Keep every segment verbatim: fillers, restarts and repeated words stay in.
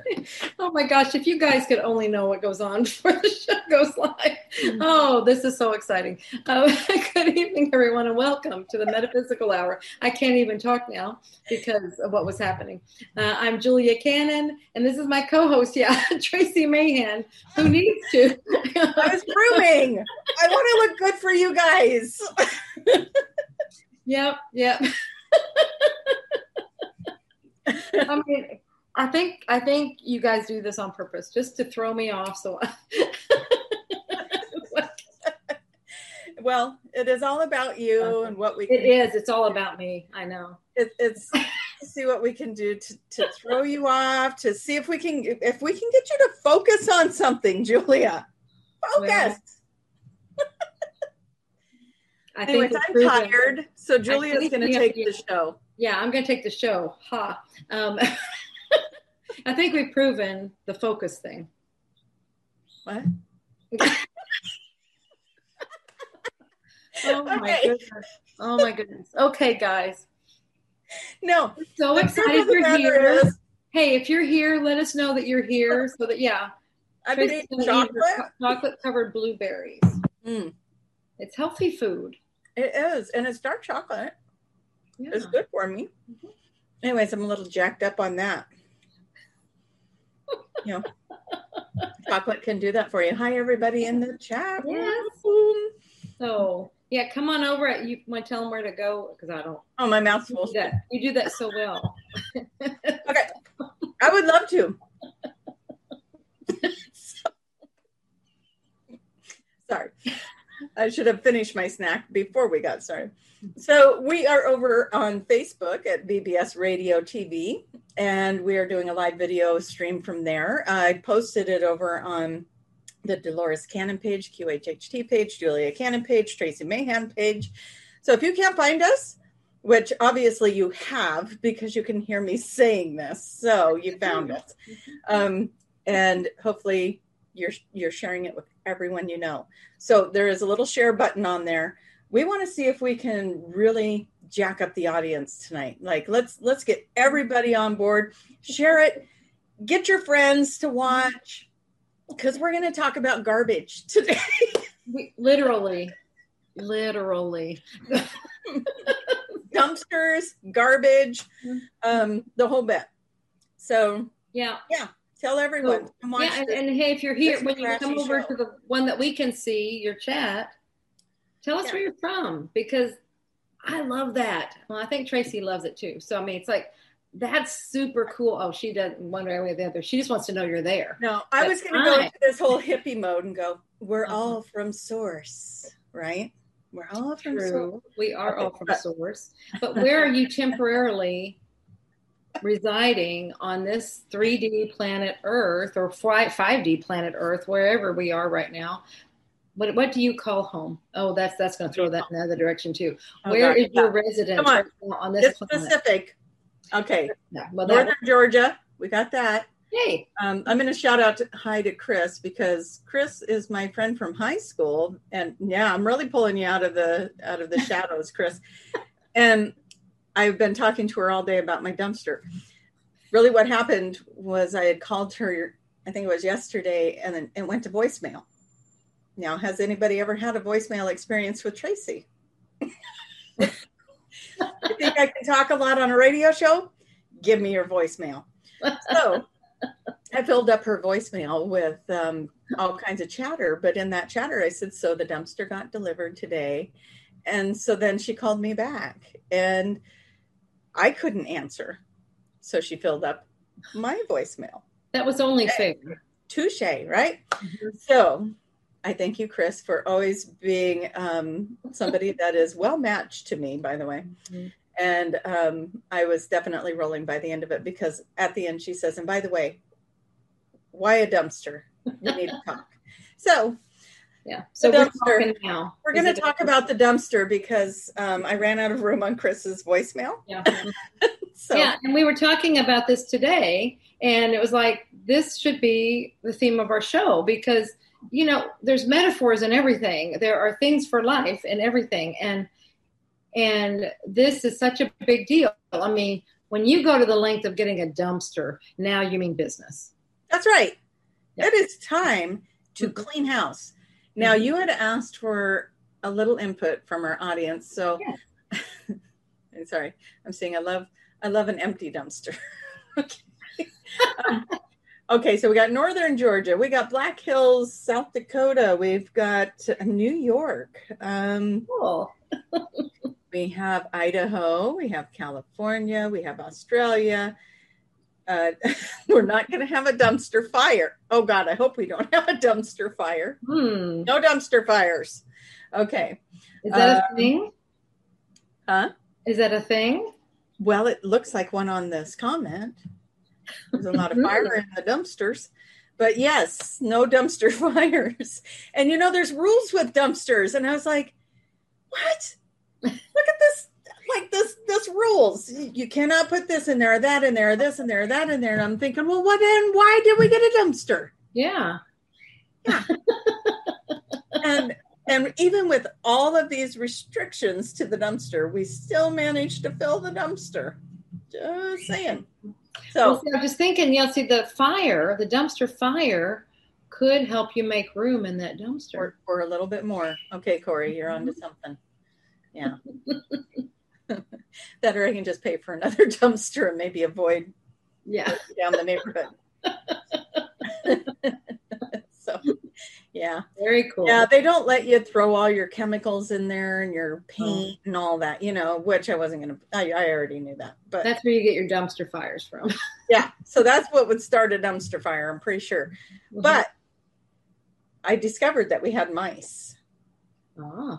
Oh my gosh, if you guys could only know what goes on before the show goes live. Oh, this is so exciting. Uh, good evening, everyone, and welcome to the Metaphysical Hour. I can't even talk now because of what was happening. Uh, I'm Julia Cannon, and this is my co-host, yeah, Tracy Mahan, who needs to. I was grooming. I want to look good for you guys. Yep, yep. I mean, I think I think you guys do this on purpose, just to throw me off. So, well, it is all about you and what we. Can it is. It's all about me. I know. It, it's to see what we can do to, to throw you off. To see if we can if we can get you to focus on something, Julia. Focus. Well, I Anyways, I'm proven. tired, so Julia's going to take the show. Yeah, I'm going to take the show. Ha. Um, I think we've proven the focus thing. What? Oh my okay. goodness. Oh my goodness. Okay, guys. No. We're so excited you're here. Is, hey, if you're here, let us know that you're here so that, yeah. I've been eating chocolate. Chocolate covered blueberries. Mm. It's healthy food. It is. And it's dark chocolate. Yeah. It's good for me. Mm-hmm. Anyways, I'm a little jacked up on that. You know, chocolate can do that for you. Hi, everybody in the chat. Yes. So, yeah, come on over. You want to tell them where to go? Because I don't. Oh, my mouth's full. You do that, you do that so well. Okay. I would love to. Sorry. I should have finished my snack before we got started. So we are over on Facebook at B B S Radio T V, and we are doing a live video stream from there. I posted it over on the Dolores Cannon page, Q H H T page, Julia Cannon page, Tracy Mahan page. So if you can't find us, which obviously you have because you can hear me saying this, so you found us. Um, and hopefully you're you're sharing it with everyone you know. So there is a little share button on there. We want to see if we can really jack up the audience tonight. Like, let's let's get everybody on board. Share it. Get your friends to watch, because we're going to talk about garbage today. We, literally, literally. Dumpsters, garbage, um, the whole bit. So, yeah. Yeah. Tell everyone. So, yeah, and, and hey, if you're here, when you come over show. to the one that we can see, your chat, tell us yeah. where you're from, because I love that. Well, I think Tracy loves it too. So, I mean, it's like, that's super cool. Oh, she doesn't one way or the other. She just wants to know you're there. No, I but was going to go into this whole hippie mode and go, we're uh-huh. all from source, right? We're all from True. source. We are all from source. But where are you temporarily residing on this three D planet Earth, or five D planet Earth, wherever we are right now? What what do you call home? Oh, that's that's going to throw that in the other direction too. Oh, Where God, is yeah. your residence Come on. right now on this it's planet? Specific. Okay. Yeah, well, Northern that, Georgia. We got that. Hey. Um, I'm going to shout out to, hi to Chris, because Chris is my friend from high school, and yeah, I'm really pulling you out of the out of the shadows, Chris. And I've been talking to her all day about my dumpster. Really, what happened was I had called her, I think it was yesterday, and then it went to voicemail. Now, has anybody ever had a voicemail experience with Tracy? You think I can talk a lot on a radio show? Give me your voicemail. So I filled up her voicemail with um, all kinds of chatter. But in that chatter, I said, so the dumpster got delivered today. And so then she called me back, and I couldn't answer. So she filled up my voicemail. That was only fair. Touche, right? Mm-hmm. So I thank you, Chris, for always being um, somebody that is well matched to me, by the way. Mm-hmm. And um, I was definitely rolling by the end of it, because at the end she says, and by the way, why a dumpster? We need to talk. So, yeah. So we're dumpster, talking now. We're going to talk about the dumpster, because um, I ran out of room on Chris's voicemail. Yeah. So. Yeah. And we were talking about this today, and it was like, this should be the theme of our show, because, you know, there's metaphors in everything. There are things for life and everything. And, and this is such a big deal. I mean, when you go to the length of getting a dumpster, now you mean business. That's right. Yeah. It is time to Mm-hmm. clean house. Now, Mm-hmm. you had asked for a little input from our audience. So, Yeah. sorry, I'm saying I love, I love an empty dumpster. Okay. Um, okay, so we got Northern Georgia, we got Black Hills, South Dakota, we've got New York, um, Cool. we have Idaho, we have California, we have Australia. Uh, we're not going to have a dumpster fire. Oh God, I hope we don't have a dumpster fire. Hmm. No dumpster fires. Okay. Is that a Um, thing? Huh? Is that a thing? Well, it looks like one on this comment. There's a lot of fire in the dumpsters. But yes, no dumpster fires. And you know, there's rules with dumpsters. And I was like, what? Look at this. Like this, this rules. You cannot put this in there, that in there, this in there, that in there. And I'm thinking, well, what then? Why did we get a dumpster? Yeah. Yeah. and and even with all of these restrictions to the dumpster, we still managed to fill the dumpster. Just saying. So well, see, I'm just thinking, you know, see the fire, the dumpster fire could help you make room in that dumpster. for, for a little bit more. Okay, Corey, you're on to something. Yeah. That or I can just pay for another dumpster and maybe avoid yeah down the neighborhood. So, yeah. Very cool. Yeah, they don't let you throw all your chemicals in there and your paint oh. and all that, you know, which I wasn't going to, I I already knew that. But that's where you get your dumpster fires from. Yeah, so that's what would start a dumpster fire, I'm pretty sure. Mm-hmm. But I discovered that we had mice. Oh.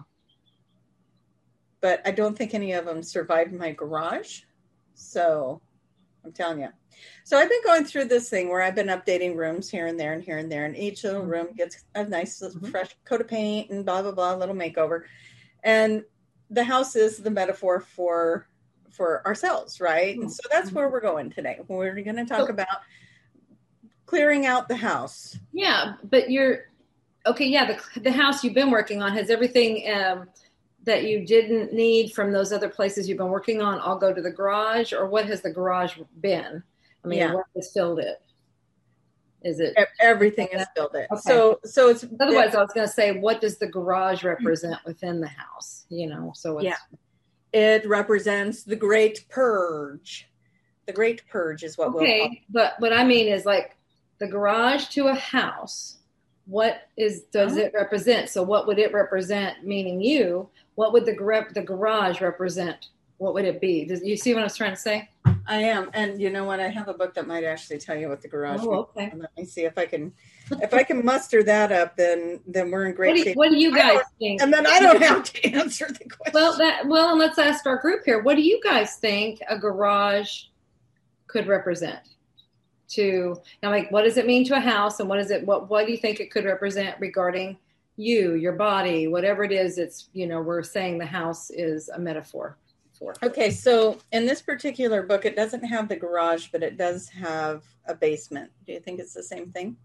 But I don't think any of them survived my garage. So I'm telling you. So I've been going through this thing where I've been updating rooms here and there and here and there. And each little room gets a nice little mm-hmm. fresh coat of paint and blah, blah, blah, little makeover. And the house is the metaphor for for ourselves, right? Mm-hmm. And so that's where we're going today. We're going to talk so, about clearing out the house. Yeah, but you're, okay, yeah, the, the house you've been working on, has everything... Um, that you didn't need from those other places you've been working on all go to the garage, or what has the garage been? I mean, yeah. what has filled it? Is it everything has filled it? Okay. So, so it's otherwise. I was going to say, what does the garage represent within the house? You know, so it's, yeah, it represents the Great Purge. The Great Purge is what. Okay, we'll call it. But what I mean is like the garage to a house. What is does oh. it represent? So, what would it represent? Meaning you. What would the the garage represent? What would it be? Does you see what I was trying to say? I am, and you know what? I have a book that might actually tell you what the garage. Oh, okay. Let me see if I can, if I can muster that up. Then, then we're in great what do you, shape. What do you guys think? And then I don't have to answer the question. Well, that well, and let's ask our group here. What do you guys think a garage could represent? To now, like, what does it mean to a house, and what is it? What What do you think it could represent regarding you, your body, whatever it is? It's, you know, we're saying the house is a metaphor for. Okay, so in this particular book, it doesn't have the garage, but it does have a basement. Do you think it's the same thing?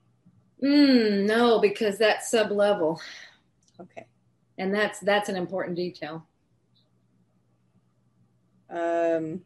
Mm, no, because that's sub-level. Okay. And that's that's an important detail. Um.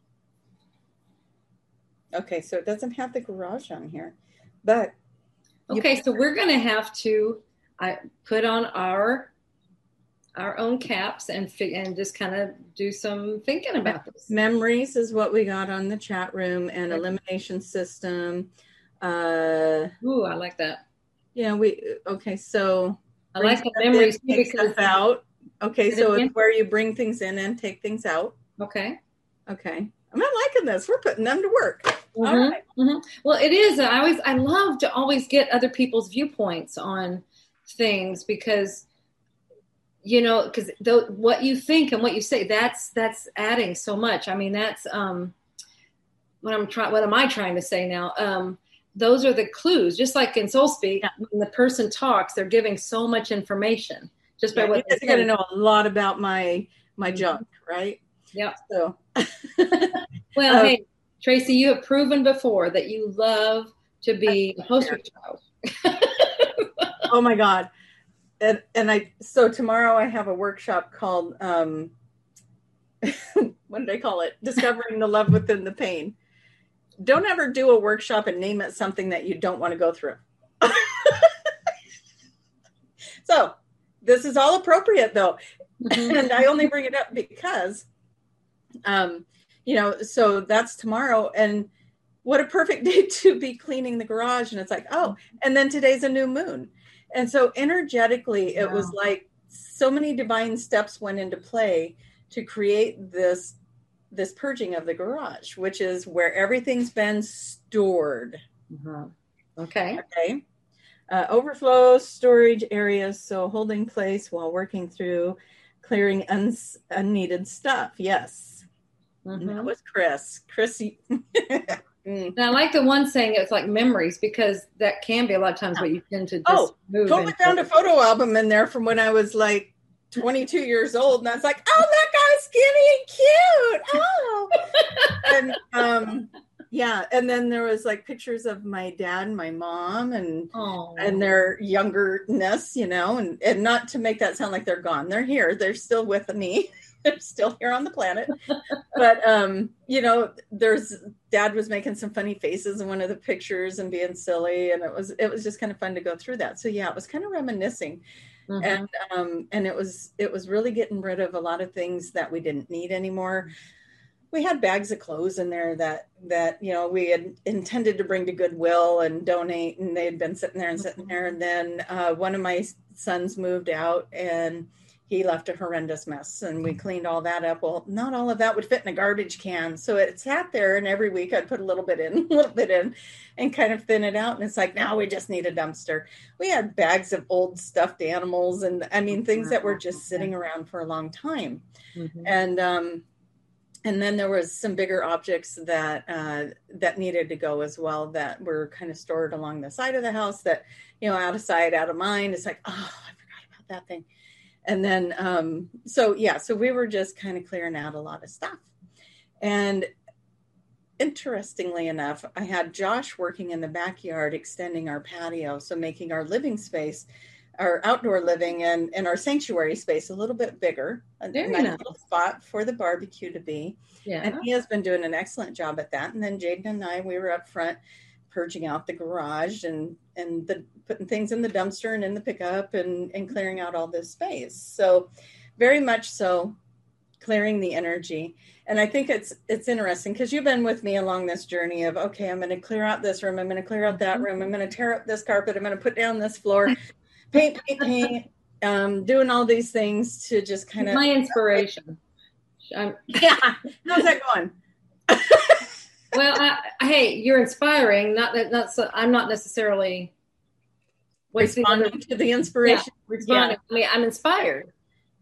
Okay, so it doesn't have the garage on here, but okay, you- so we're going to have to I put on our our own caps and fi- and just kind of do some thinking about this. Memories is what we got on the chat room, and elimination system. Uh, Ooh, I like that. Yeah, we okay. So I like the memories too, because out. Okay, so it's where you bring things in and take things out. Okay. Okay. I'm not liking this. We're putting them to work. Mm-hmm, All right. Mm-hmm. Well, it is. I always, I love to always get other people's viewpoints on things because, you know, because what you think and what you say, that's that's adding so much. I mean, that's um, what I'm trying. What am I trying to say now? Um, those are the clues. Just like in Soul Speak, yeah. When the person talks, they're giving so much information just by yeah, what they're going to know a lot about my my junk, right? Yeah. So, well, um, hey, Tracy, you have proven before that you love to be a poster child. Oh my God. And and I, so tomorrow I have a workshop called, um, what did I call it? Discovering the Love Within the Pain. don't ever do a workshop and name it something that you don't want to go through. So this is all appropriate though. Mm-hmm. And I only bring it up because, um, you know, so that's tomorrow, and what a perfect day to be cleaning the garage. And it's like, oh, and then today's a new moon. And so energetically, it wow. was like so many divine steps went into play to create this, this purging of the garage, which is where everything's been stored. Mm-hmm. Okay. Okay. Uh, overflow storage areas. So holding place while working through clearing un- unneeded stuff. Yes. Mm-hmm. That was Chris. Chris. Mm. And I like the one saying it's like memories, because that can be a lot of times what you tend to just oh, move. Totally found a photo album in there from when I was like twenty-two years old, and I was like, oh, that guy's skinny and cute. Oh, and um, yeah, and then there was like pictures of my dad and my mom, and oh. and their youngerness, you know, and and not to make that sound like they're gone, they're here, they're still with me. They're still here on the planet. But, um, you know, there's dad was making some funny faces in one of the pictures and being silly. And it was, it was just kind of fun to go through that. So yeah, it was kind of reminiscing. Mm-hmm. And, um, and it was, it was really getting rid of a lot of things that we didn't need anymore. We had bags of clothes in there that, that, you know, we had intended to bring to Goodwill and donate, and they had been sitting there and sitting there. And then, uh, one of my sons moved out, and he left a horrendous mess, and we cleaned all that up. Well, not all of that would fit in a garbage can. So it sat there, and every week I'd put a little bit in, a little bit in, and kind of thin it out. And it's like, now we just need a dumpster. We had bags of old stuffed animals, and I mean, things that were just sitting around for a long time. Mm-hmm. And, um, and then there was some bigger objects that, uh, that needed to go as well, that were kind of stored along the side of the house that, you know, out of sight, out of mind. It's like, oh, I forgot about that thing. And then, um, so yeah, so we were just kind of clearing out a lot of stuff. And interestingly enough, I had Josh working in the backyard, extending our patio. So making our living space, our outdoor living and, and our sanctuary space a little bit bigger, a Very nice nice little spot for the barbecue to be. Yeah. And he has been doing an excellent job at that. And then Jaden and I, we were up front purging out the garage and, and the, putting things in the dumpster and in the pickup and, and clearing out all this space. So very much so clearing the energy. And I think it's, it's interesting because you've been with me along this journey of, okay, I'm going to clear out this room. I'm going to clear out that room. I'm going to tear up this carpet. I'm going to put down this floor, paint, paint, paint, um, doing all these things to just kind of my inspiration. I'm, yeah. How's that going? Well, I, hey, you're inspiring. Not that, not so. I'm not necessarily responding to the inspiration. Yeah, responding. Yeah. I mean, I'm inspired.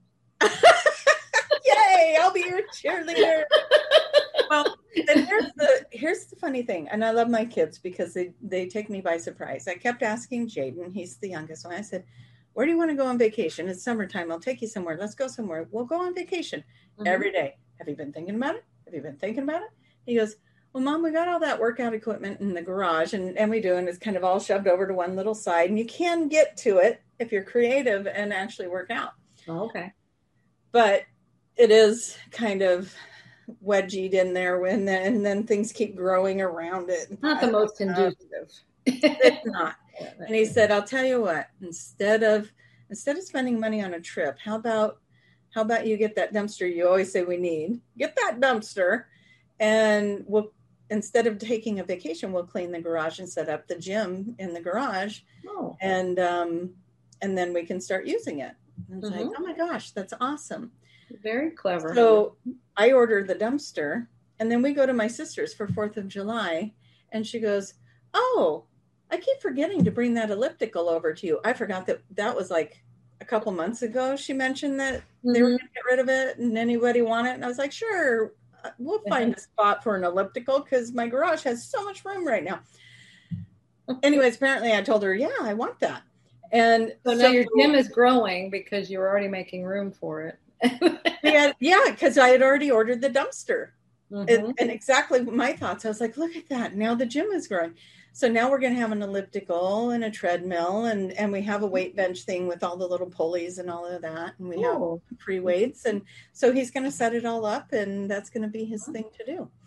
Yay! I'll be your cheerleader. Well, and here's the here's the funny thing, and I love my kids because they they take me by surprise. I kept asking Jaden, he's the youngest one. I said, "Where do you want to go on vacation? It's summertime. I'll take you somewhere. Let's go somewhere. We'll go on vacation." Mm-hmm. Every day. Have you been thinking about it? Have you been thinking about it? He goes, well, Mom, we got all that workout equipment in the garage, and, and we do, and it's kind of all shoved over to one little side, and you can get to it if you're creative and actually work out. Oh, okay. But it is kind of wedgied in there, when the, and then things keep growing around it. It's not the most conducive. It's not. And he said, I'll tell you what, instead of instead of spending money on a trip, how about how about you get that dumpster you always say we need? Get that dumpster, and we'll instead of taking a vacation, we'll clean the garage and set up the gym in the garage. Oh. And, um, and then we can start using it. And it's Mm-hmm. like, oh my gosh, that's awesome. Very clever. So I ordered the dumpster, and then we go to my sister's for fourth of July, and she goes, oh, I keep forgetting to bring that elliptical over to you. I forgot that that was like a couple months ago. She mentioned that Mm-hmm. they were going to get rid of it, and anybody want it? And I was like, sure. We'll find a spot for an elliptical because my garage has so much room right now. Anyways, apparently I told her, yeah, I want that. And so now so, your gym is growing because you're already making room for it. yeah, yeah, because I had already ordered the dumpster. Mm-hmm. And, and exactly my thoughts. I was like, look at that. Now the gym is growing. So now we're going to have an elliptical and a treadmill, and, and we have a weight bench thing with all the little pulleys and all of that. And we oh. have pre weights. And so he's going to set it all up, and that's going to be his thing to do.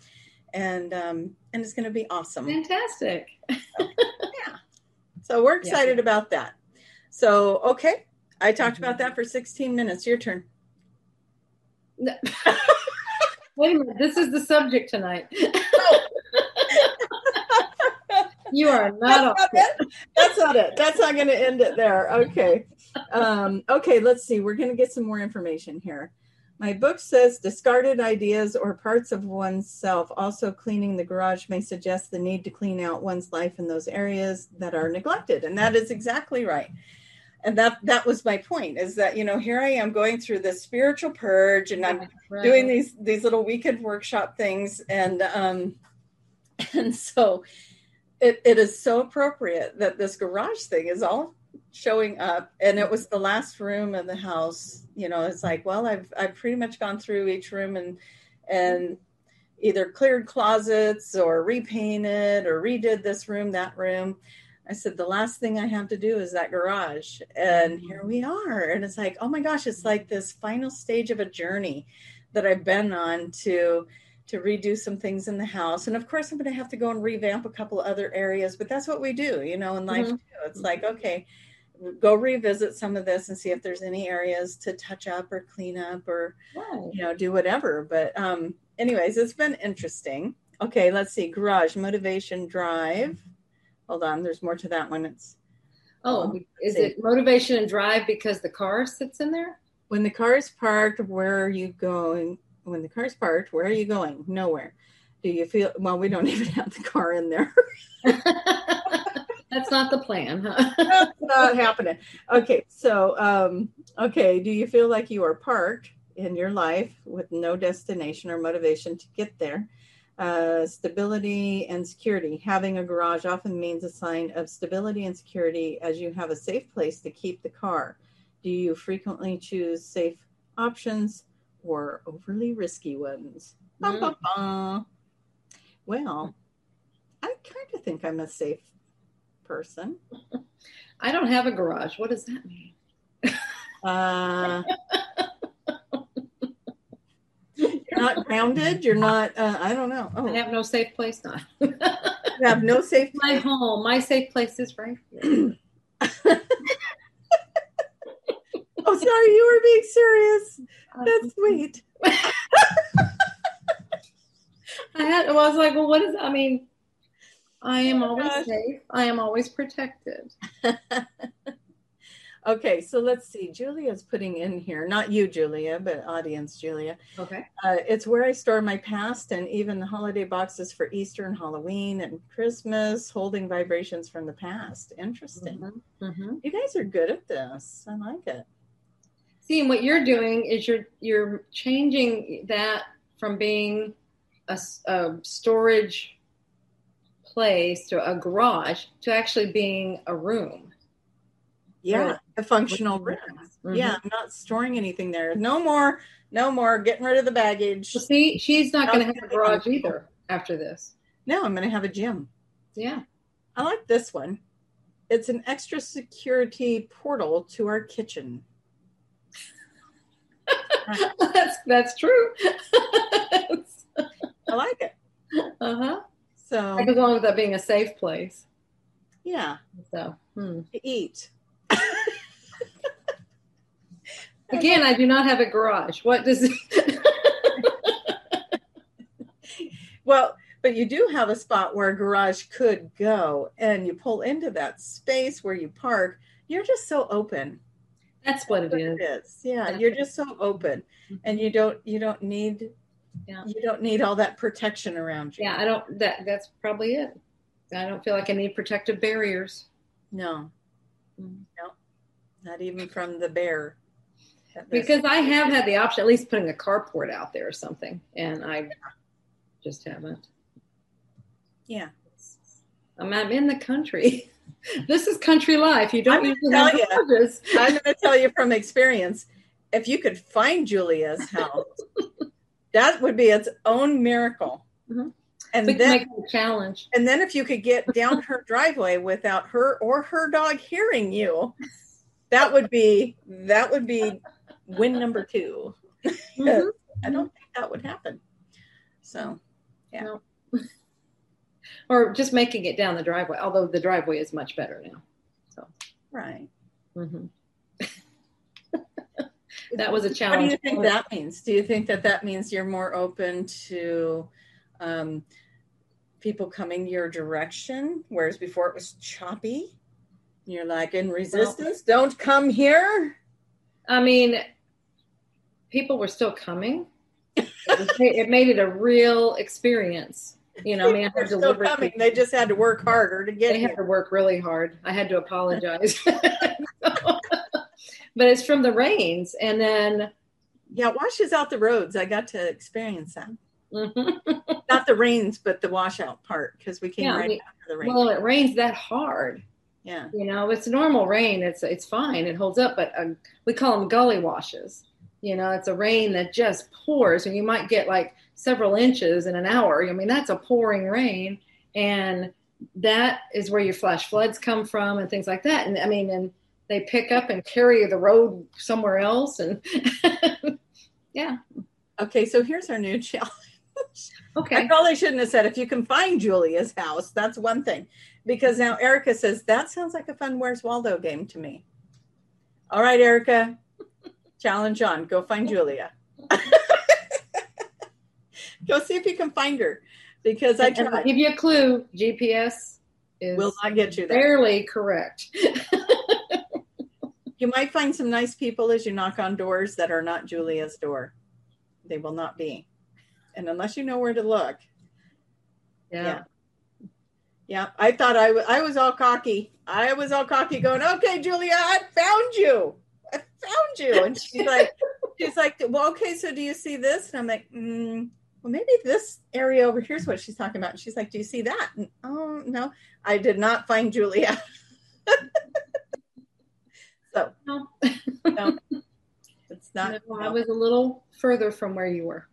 and um, and it's going to be awesome. Fantastic. So, yeah. So we're excited yeah. about that. So, okay. I talked mm-hmm. about that for sixteen minutes. Your turn. No. Wait a minute. This is the subject tonight. You are not. That's not it. That's not it. That's not going to end it there. Okay. Um, okay. Let's see. We're going to get some more information here. My book says discarded ideas or parts of oneself. Also, cleaning the garage may suggest the need to clean out one's life in those areas that are neglected. And that is exactly right. And that, that was my point, is that, you know, here I am going through this spiritual purge, and I'm right. doing these, these little weekend workshop things. And, um, and so it, it is so appropriate that this garage thing is all showing up, and it was the last room in the house. You know, it's like, well, I've, I've pretty much gone through each room and, and either cleared closets or repainted or redid this room, that room. I said, the last thing I have to do is that garage. And here we are. And it's like, oh my gosh, it's like this final stage of a journey that I've been on to, to redo some things in the house. And of course, I'm going to have to go and revamp a couple of other areas, but that's what we do, you know, in life mm-hmm. too. It's like, okay, go revisit some of this and see if there's any areas to touch up or clean up or, right. you know, do whatever. But um, anyways, it's been interesting. Okay, let's see. Garage, motivation, drive. Hold on, there's more to that one. It's oh, is see. it motivation and drive because the car sits in there? When the car is parked, where are you going? When the car is parked, where are you going? Nowhere. Do you feel? Well, we don't even have the car in there. That's not the plan, huh? That's not happening. Okay, so um, okay, do you feel like you are parked in your life with no destination or motivation to get there? Uh, stability and security. Having a garage often means a sign of stability and security, as you have a safe place to keep the car. Do you frequently choose safe options or overly risky ones? Mm. Bum, bum, bum. Well, I kind of think I'm a safe person. I don't have a garage. What does that mean? Uh, You're not grounded. You're not, uh, I don't know. Oh. I have no safe place now. You have no safe place? My home. My safe place is right here. Oh, sorry. You were being serious. That's sweet. I had, well, I was like, well, what is, I mean, I am oh always gosh. safe. I am always protected. Okay, so let's see. Julia's putting in here, not you, Julia, but audience, Julia. Okay. Uh, it's where I store my past and even the holiday boxes for Easter and Halloween and Christmas, holding vibrations from the past. Interesting. Mm-hmm. Mm-hmm. You guys are good at this. I like it. See, and what you're doing is you're you're changing that from being a, a storage place to a garage to actually being a room. Yeah, Really? a functional room. Mm-hmm. Yeah, I'm not storing anything there. No more, no more getting rid of the baggage. Well, see, she's not going to have a garage either after this. No, I'm going to have a gym. Yeah. I like this one. It's an extra security portal to our kitchen. that's that's true. I like it. Uh-huh. So that goes along with that being a safe place. Yeah. So hmm. to eat. Again, I do not have a garage. What does it? Well, but you do have a spot where a garage could go, and you pull into that space where you park. You're just so open. That's what That's it what is. It is. Yeah, That's you're just so open, mm-hmm. and you don't you don't need yeah. you don't need all that protection around you. Yeah, I don't. That that's probably it. I don't feel like I need protective barriers. No, mm-hmm. no, not even from the bear. Because I have had the option, at least putting a carport out there or something, and I just haven't. Yeah, I'm, I'm in the country. This is country life. You don't I'm usually have garages. I'm going to tell you from experience, if you could find Julia's house, that would be its own miracle. Mm-hmm. And we then can make it a challenge. And then if you could get down her driveway without her or her dog hearing you, that would be that would be win number two. Mm-hmm. I don't think that would happen. So, yeah. No. Or just making it down the driveway, although the driveway is much better now. So, right. Mm-hmm. That was a challenge. What do you think that means? Do you think that that means you're more open to um, people coming your direction, whereas before it was choppy? You're like in resistance. Well, don't come here. I mean, people were still coming. It, was, it made it a real experience. You know, I mean, I had still coming. They just had to work harder to get They here. had to work really hard. I had to apologize. But it's from the rains. And then. Yeah, it washes out the roads. I got to experience that. Mm-hmm. Not the rains, but the washout part, because we came yeah, right we, after the rain. Well, it rains that hard. Yeah. You know, it's normal rain. It's it's fine. It holds up. But um, we call them gully washes. You know, it's a rain that just pours, and you might get like several inches in an hour. I mean, that's a pouring rain. And that is where your flash floods come from and things like that. And I mean, and they pick up and carry the road somewhere else. And yeah. Okay. So here's our new challenge. Okay. I probably shouldn't have said, if you can find Julia's house, that's one thing, because now Erica says, that sounds like a fun Where's Waldo game to me. All right, Erica, challenge on, go find Julia. Go see if you can find her, because I tried. I'll give you a clue. G P S is will not get you there. Barely correct. You might find some nice people as you knock on doors that are not Julia's door. They will not be. And unless you know where to look. Yeah. Yeah. Yeah. I thought I, w- I was all cocky. I was all cocky going, okay, Julia, I found you. I found you. And she's like, she's like, well, okay, so do you see this? And I'm like, mm, well, maybe this area over here is what she's talking about. And she's like, do you see that? And, oh, no, I did not find Julia. So, no. No, it's not. No, no. I was a little further from where you were.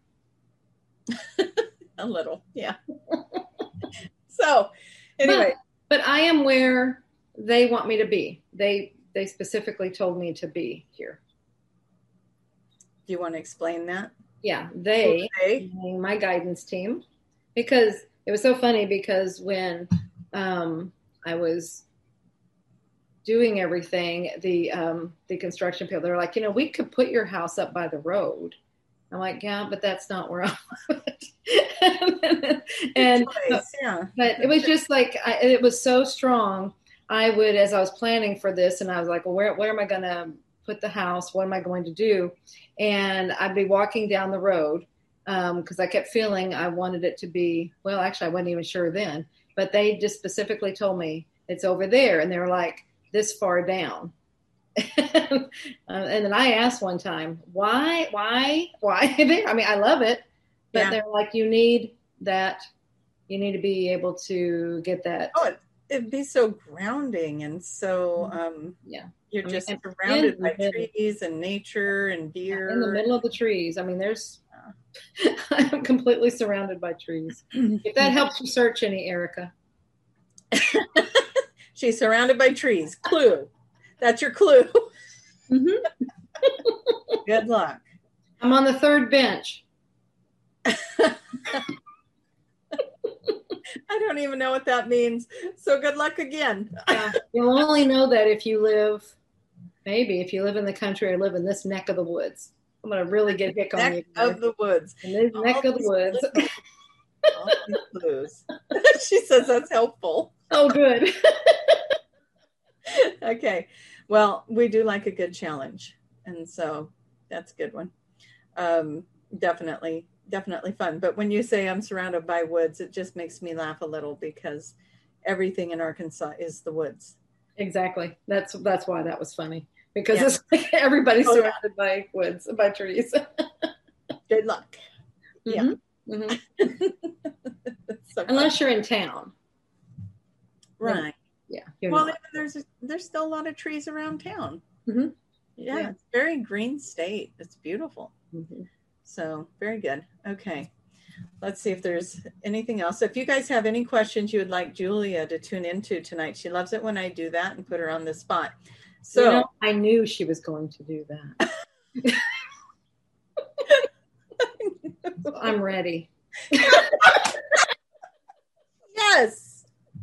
A little, yeah. So, anyway. But, but I am where they want me to be. They they specifically told me to be here. Do you want to explain that? Yeah, they, okay. My guidance team, because it was so funny because when um, I was doing everything, the um, the construction people, they were like, you know, we could put your house up by the road. I'm like, yeah, but that's not where I want it. and choice, yeah. But it was just like, I, it was so strong. I would, as I was planning for this, and I was like, well, where, where am I going to put the house? What am I going to do? And I'd be walking down the road because um, I kept feeling I wanted it to be, well, actually, I wasn't even sure then, but they just specifically told me it's over there. And they were like, this far down. uh, and then I asked one time, why, why, why there? I mean, I love it, but yeah. They're like, you need that, you need to be able to get that. Oh, it, it'd be so grounding. And so, um, yeah, you're I just mean, surrounded by trees and nature and deer. In the middle of the trees. I mean, there's, yeah. I'm completely surrounded by trees. If that helps you search any, Erica. She's surrounded by trees. Clue. That's your clue. Mm-hmm. Good luck. I'm on the third bench. I don't even know what that means. So good luck again. Yeah, you'll only know that if you live, maybe if you live in the country or live in this neck of the woods. I'm going to really get hick on you. Neck of the woods. In this all neck of the woods. All these clues. She says that's helpful. Oh, good. Okay. Well, we do like a good challenge. And so that's a good one. Um, definitely, definitely fun. But when you say I'm surrounded by woods, it just makes me laugh a little because everything in Arkansas is the woods. Exactly. That's that's why that was funny. Because yeah. It's like everybody's oh, surrounded yeah. by woods, by trees. Good luck. Mm-hmm. Yeah. Mm-hmm. So unless you're in town. Right. Yeah. Well, not. there's a, there's still a lot of trees around town. Mm-hmm. Yeah, yeah, it's a very green state. It's beautiful. Mm-hmm. So very good. Okay. Let's see if there's anything else. If you guys have any questions you would like Julia to tune into tonight, she loves it when I do that and put her on the spot. So you know, I knew she was going to do that. So I'm ready. Yes.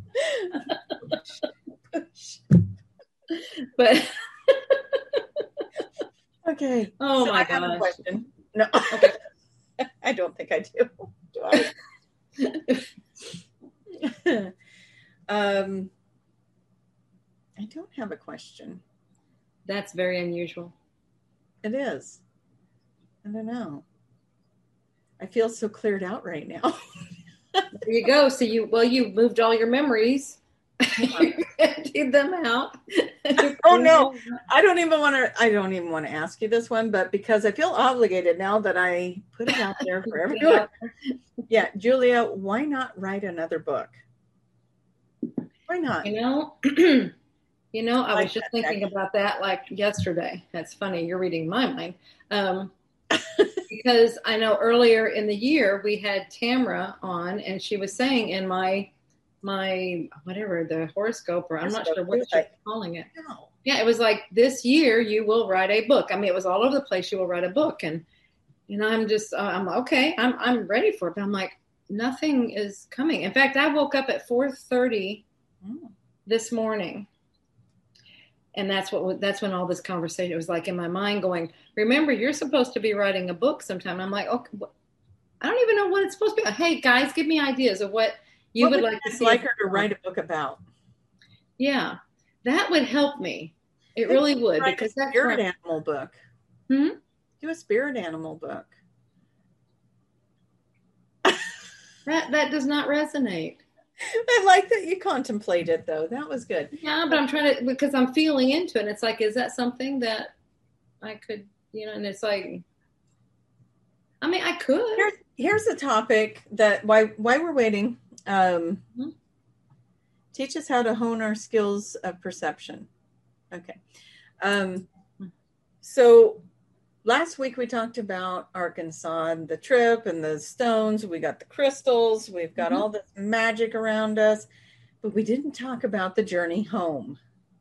But okay. Oh so my I have a gosh. question. No, Okay. I don't think I do. Do I? um, I don't have a question. That's very unusual. It is. I don't know. I feel so cleared out right now. There you go. So you, well, you moved all your memories. You emptied them out. Oh no, I don't even want to, I don't even want to ask you this one, but because I feel obligated now that I put it out there for everyone. Yeah, Julia, why not write another book? Why not? You know, you know, I Like was just that, thinking Jackie. about that like yesterday. That's funny. You're reading my mind. Um, because I know earlier in the year we had Tamra on, and she was saying in my my whatever the horoscope, or I'm not sure what you're calling it. No. Yeah, it was like this year you will write a book. I mean, it was all over the place. You will write a book, and you know, I'm just uh, I'm okay. I'm I'm ready for it, but I'm like nothing is coming. In fact, I woke up at four thirty Mm. this morning. And that's what that's when all this conversation, it was like in my mind going, remember, you're supposed to be writing a book sometime. I'm like, okay, I don't even know what it's supposed to be. Hey, guys, give me ideas of what you what would, would like to see. like her to write a book about. Yeah, that would help me. It really would, write because a that's spirit right. animal book. Hmm? Do a spirit animal book. That that does not resonate. I like that you contemplated, though. That was good. Yeah, but I'm trying to, because I'm feeling into it. And it's like, is that something that I could, you know, and it's like, I mean, I could. Here's, here's a topic that why why we're waiting. Um, mm-hmm. Teach us how to hone our skills of perception. Okay. Um, so last week we talked about Arkansas and the trip and the stones. We got the crystals. We've got mm-hmm. all this magic around us, but we didn't talk about the journey home.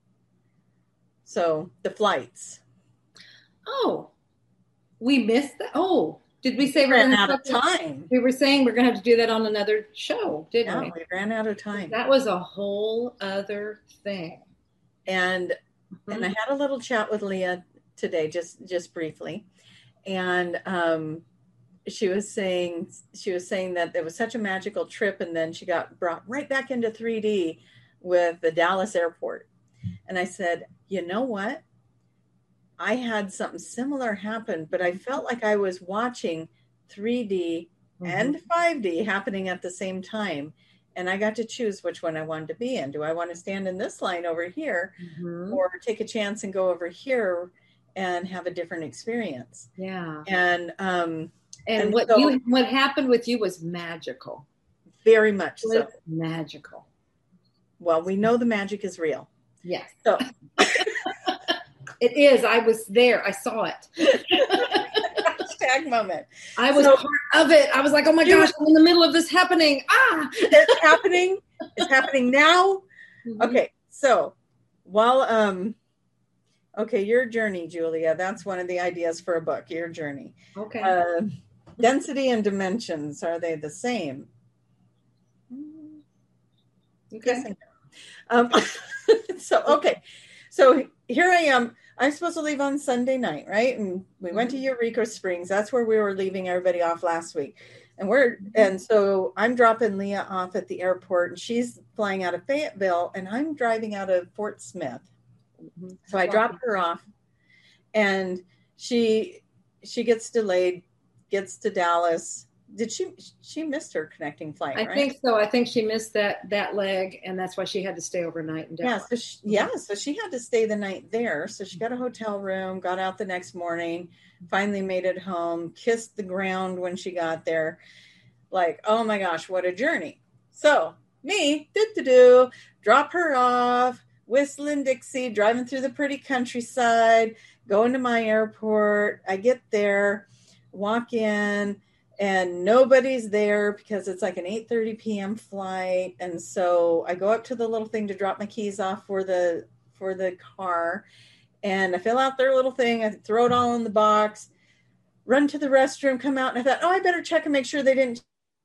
So the flights. Oh, we missed that. Oh, did we say we we're ran gonna out of time? We were saying we're going to have to do that on another show, didn't yeah, we? we ran out of time. That was a whole other thing. And mm-hmm. and I had a little chat with Leah today, just just briefly, and um, she was saying she was saying that it was such a magical trip, and then she got brought right back into three D with the Dallas airport. And I said, you know what? I had something similar happen, but I felt like I was watching three D mm-hmm. and five D happening at the same time. And I got to choose which one I wanted to be in. Do I want to stand in this line over here mm-hmm. or take a chance and go over here and have a different experience? Yeah. And um, and, and what so, you what happened with you was magical. Very much so. Magical. Well, we know the magic is real. Yes. So it is. I was there. I saw it. Hashtag moment. I was so, part of it. I was like, oh my gosh, I'm in the middle of this happening. Ah, it's happening. It's happening now. Mm-hmm. Okay. So while, um, okay, your journey, Julia, that's one of the ideas for a book, your journey. Okay. Uh, density and dimensions, are they the same? Okay. Um, so, okay. So here I am. I'm supposed to leave on Sunday night, right? And we mm-hmm. went to Eureka Springs. That's where we were leaving everybody off last week. And we're, and so I'm dropping Leah off at the airport, and she's flying out of Fayetteville, and I'm driving out of Fort Smith. Mm-hmm. So I dropped her off, and she, she gets delayed, gets to Dallas. Did she, she missed her connecting flight, I right? think so. I think she missed that, that leg, and that's why she had to stay overnight in Dallas. Yeah, so she, yeah, so she had to stay the night there. So she got a hotel room, got out the next morning, finally made it home, kissed the ground when she got there. Like, oh my gosh, what a journey. So me, do-do-do, drop her off, whistling Dixie, driving through the pretty countryside, going to my airport. I get there, walk in, and nobody's there because it's like an eight thirty p.m. flight. And so I go up to the little thing to drop my keys off for the for the car. And I fill out their little thing. I throw it all in the box, run to the restroom, come out. And I thought, oh, I better check and make sure they didn't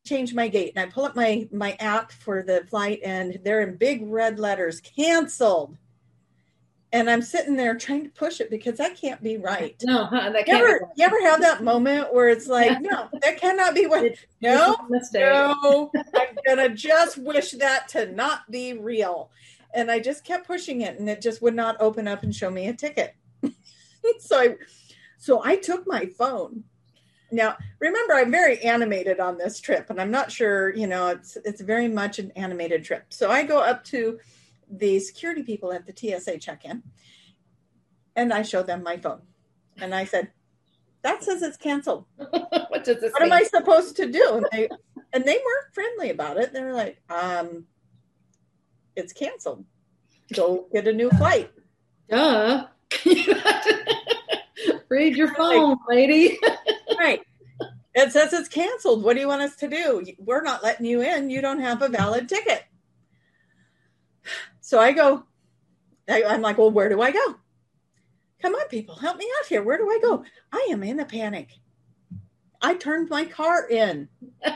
change my gate. And I pull up my, my app for the flight, and they're in big red letters, canceled. And I'm sitting there trying to push it because that can't be right. No, huh, that You can't ever, be right. you ever have that moment where it's like, no, that cannot be what, It's- no, it's a mistake. no, I'm going to just wish that to not be real. And I just kept pushing it, and it just would not open up and show me a ticket. so I, so I took my phone. Now, remember, I'm very animated on this trip, and I'm not sure, you know, it's, it's very much an animated trip. So I go up to the security people at the T S A check-in, and I show them my phone. And I said, that says it's canceled. What does this What mean? am I supposed to do? And they, and they weren't friendly about it. They were like, um, it's canceled. Go get a new flight. Duh. Read your phone, lady. Right. It says it's canceled. What do you want us to do? We're not letting you in. You don't have a valid ticket. So I go, I, I'm like, well, where do I go? Come on, people, help me out here. Where do I go? I am in a panic. I turned my car in.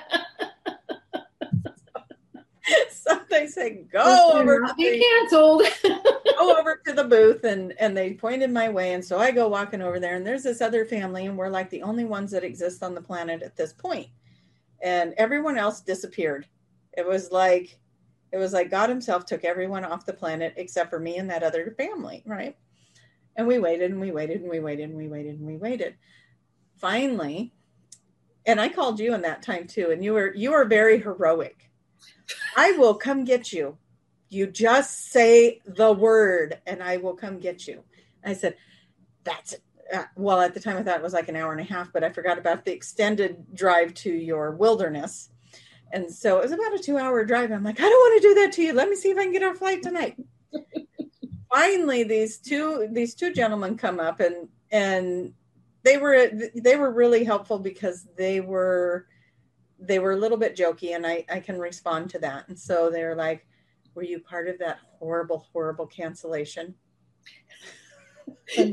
So they say, go over to Be the, canceled. go over to the booth, and, and they pointed my way. And so I go walking over there, and there's this other family, and we're like the only ones that exist on the planet at this point. And everyone else disappeared. It was like, it was like God himself took everyone off the planet except for me and that other family, right? And we waited and we waited and we waited and we waited and we waited. Finally, and I called you in that time too, and you were you were very heroic. I will come get you. You just say the word, and I will come get you. I said, that's it. Uh, well, at the time I thought it was like an hour and a half, but I forgot about the extended drive to your wilderness. And so it was about a two hour drive. I'm like, I don't want to do that to you. Let me see if I can get our flight tonight. Finally, these two, these two gentlemen come up, and, and they were, they were really helpful because they were, they were a little bit jokey, and I, I can respond to that. And so they're like, were you part of that horrible, horrible cancellation? And,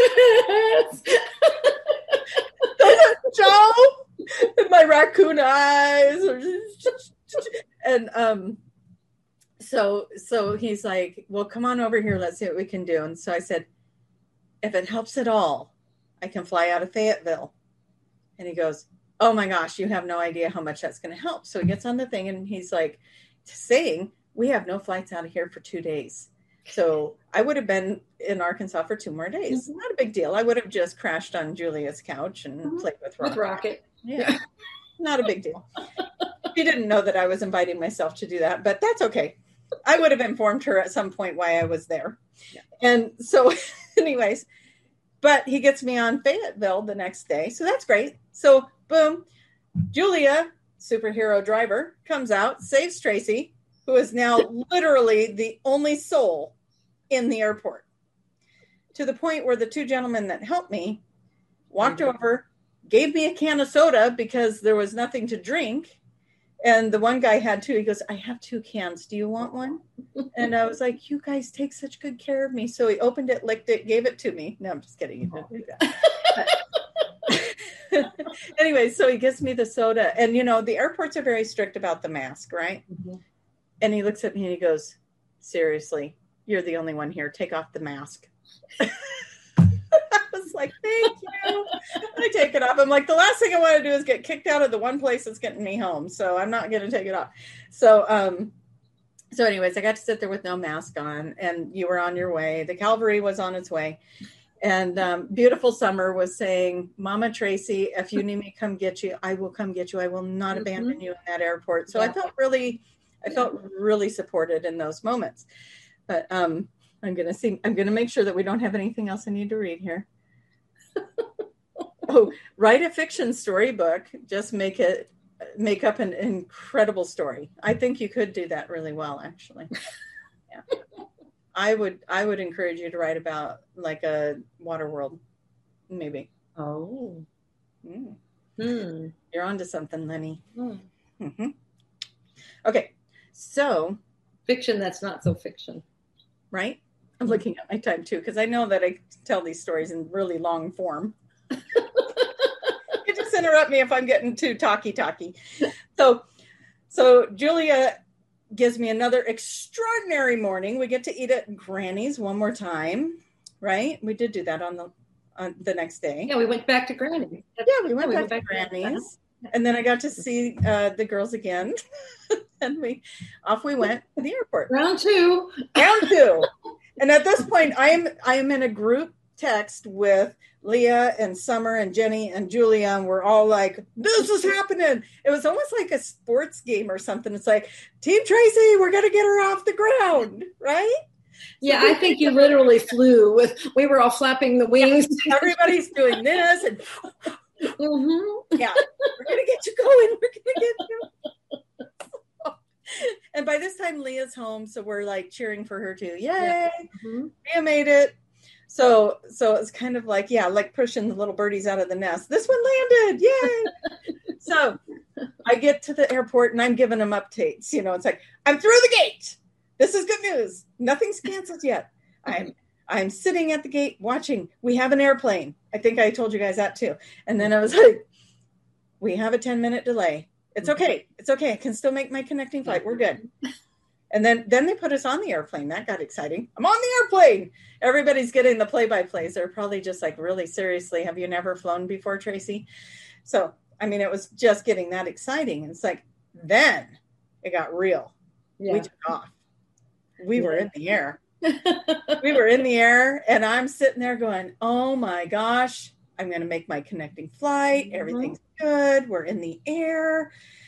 Joe, and my raccoon eyes, and um, so so he's like, well, come on over here, let's see what we can do. And so I said, if it helps at all, I can fly out of Fayetteville. And he goes, oh my gosh, you have no idea how much that's going to help. So he gets on the thing, and he's like saying, we have no flights out of here for two days. So I would have been in Arkansas for two more days. Mm-hmm. Not a big deal. I would have just crashed on Julia's couch and mm-hmm. played with Rocket. With Rocket. Yeah. Not a big deal. She didn't know that I was inviting myself to do that, but that's okay. I would have informed her at some point why I was there. Yeah. And so anyways, but he gets me on Fayetteville the next day. So that's great. So boom, Julia, superhero driver, comes out, saves Tracy, who is now literally the only soul in the airport, to the point where the two gentlemen that helped me walked mm-hmm. over, gave me a can of soda because there was nothing to drink. And the one guy had two. He goes, I have two cans. Do you want one? And I was like, you guys take such good care of me. So he opened it, licked it, gave it to me. No, I'm just kidding. He didn't do that. Anyway, so he gives me the soda. And, you know, the airports are very strict about the mask, right? Mm-hmm. And he looks at me and he goes, seriously, you're the only one here. Take off the mask. I was like, thank you. I take it off. I'm like, the last thing I want to do is get kicked out of the one place that's getting me home. So I'm not going to take it off. So, um, so anyways, I got to sit there with no mask on, and you were on your way. The Calvary was on its way. And um, Beautiful Summer was saying, Mama Tracy, if you need me to come get you, I will come get you. I will not mm-hmm. abandon you in that airport. So yeah. I felt really, I felt really supported in those moments. But um, I'm going to see, I'm going to make sure that we don't have anything else I need to read here. Oh, write a fiction storybook. Just make it, make up an incredible story. I think you could do that really well, actually. Yeah. I would, I would encourage you to write about like a water world, maybe. Oh, mm. hmm. You're onto something, Lenny. Hmm. Mm-hmm. Okay. So fiction that's not so fiction. Right? I'm looking at my time too, because I know that I tell these stories in really long form. It just Just interrupt me if I'm getting too talky talky. So, so Julia gives me another extraordinary morning. We get to eat at Granny's one more time, right? We did do that on the on the next day. Yeah, we went back to Granny's. Yeah, we went, yeah, back, we went back to Granny's. And then I got to see uh, the girls again. And we off we went to the airport. Round two. Round two. And at this point, I am I am in a group text with Leah and Summer and Jenny and Julia, and we're all like, this is happening. It was almost like a sports game or something. It's like, Team Tracy, we're going to get her off the ground, right? Yeah, so I think you literally flew with, we were all flapping the wings. Yeah, everybody's doing this. And mm-hmm. Yeah, we're going to get you going. We're going to get you. And by this time, Leah's home, so we're like cheering for her too. Yay! Yeah. Mm-hmm. Leah made it. So, so it's kind of like, yeah, like pushing the little birdies out of the nest. This one landed. Yay. So I get to the airport and I'm giving them updates. You know, it's like, I'm through the gate. This is good news. Nothing's canceled yet. I'm, I'm sitting at the gate watching. We have an airplane. I think I told you guys that too. And then I was like, we have a ten minute delay. It's okay. It's okay. I can still make my connecting flight. We're good. And then, then they put us on the airplane. That got exciting. I'm on the airplane. Everybody's getting the play-by-plays. They're probably just like, really seriously, have you never flown before, Tracy? So, I mean, it was just getting that exciting. It's like, then it got real. Yeah. We took off. We yeah. were in the air. We were in the air, and I'm sitting there going, oh my gosh, I'm going to make my connecting flight. Mm-hmm. Everything's good. We're in the air.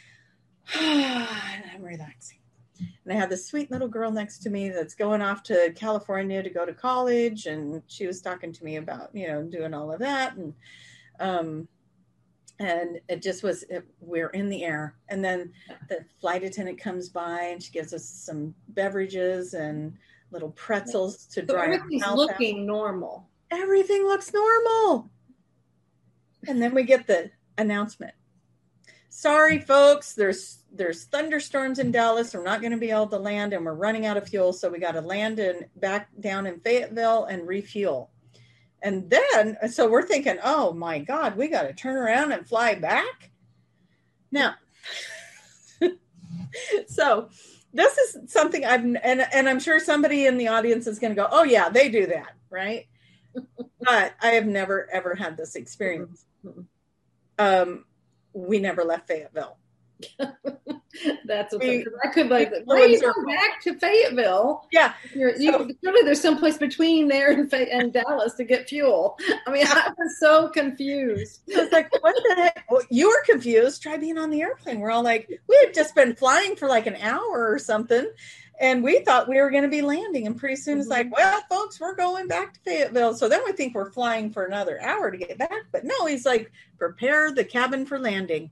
And I'm relaxing. And I had this sweet little girl next to me that's going off to California to go to college. And she was talking to me about, you know, doing all of that. And, um, and it just was, it, we're in the air. And then the flight attendant comes by and she gives us some beverages and little pretzels to so dry. Everything's looking out. Normal. Everything looks normal. And then we get the announcement. Sorry, folks, there's there's thunderstorms in Dallas. We're not going to be able to land, and we're running out of fuel, so we got to land in back down in Fayetteville and refuel. And then, so we're thinking, oh my God, we got to turn around and fly back. Now, so this is something I've, and and I'm sure somebody in the audience is going to go, oh yeah, they do that, right? But I have never ever had this experience. Um. We never left Fayetteville. That's a we, I could like, why are you going back to Fayetteville? Yeah. You're, you, so, surely there's someplace between there and, and Dallas to get fuel. I mean, I was so confused. So it's like, what the heck? Well, you were confused. Try being on the airplane. We're all like, we had just been flying for like an hour or something. And we thought we were going to be landing. And pretty soon mm-hmm. it's like, well, folks, we're going back to Fayetteville. So then we think we're flying for another hour to get back. But no, he's like, prepare the cabin for landing.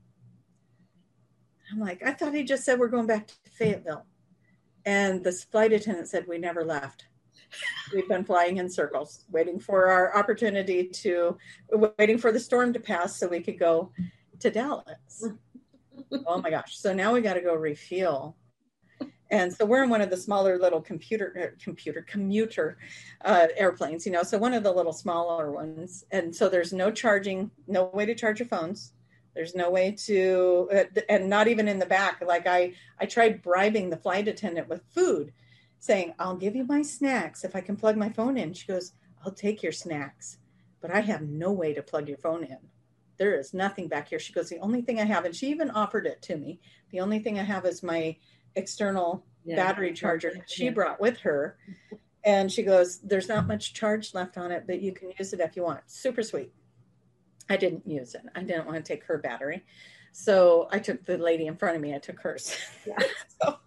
I'm like, I thought he just said we're going back to Fayetteville. And the flight attendant said we never left. We've been flying in circles, waiting for our opportunity to, waiting for the storm to pass so we could go to Dallas. Oh my gosh. So now we got to go refuel. And so we're in one of the smaller little computer, uh, computer commuter uh, airplanes, you know, so one of the little smaller ones. And so there's no charging, no way to charge your phones. There's no way to, uh, and not even in the back. Like I, I tried bribing the flight attendant with food, saying, I'll give you my snacks if I can plug my phone in. She goes, I'll take your snacks, but I have no way to plug your phone in. There is nothing back here. She goes, the only thing I have, and she even offered it to me, the only thing I have is my external yeah. battery charger that she yeah. brought with her. And she goes, there's not much charge left on it, but you can use it if you want. Super sweet. I didn't use it. I didn't want to take her battery. So I took the lady in front of me. I took hers. Yeah. So.